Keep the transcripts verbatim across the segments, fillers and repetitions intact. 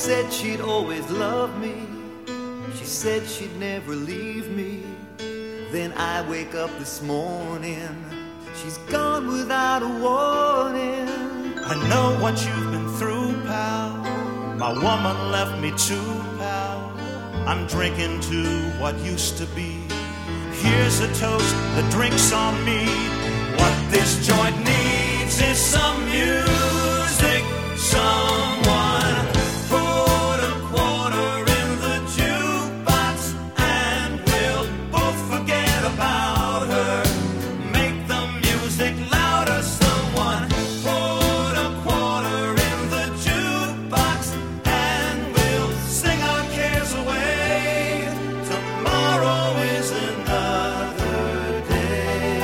said she'd always love me. She said she'd never leave me. Then I wake up this morning, she's gone without a warning. I know what you've been through, pal. My woman left me too, pal. I'm drinking to what used to be. Here's a toast, the drink's on me. What this joint needs is some music. Someone put a quarter in the jukebox and we'll both forget about her. Make the music louder. Someone put a quarter in the jukebox and we'll sing our cares away. Tomorrow is another day.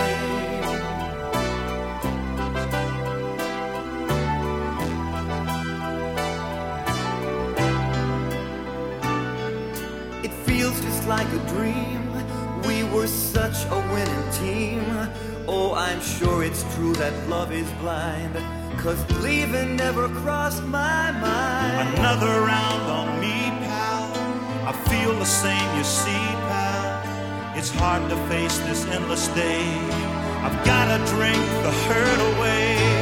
It feels just like a dream. We were such a winning team. Oh, I'm sure it's true that love is blind, 'cause leaving never crossed my mind. Another round on me, pal. I feel the same, you see, pal. It's hard to face this endless day. I've gotta drink the hurt away.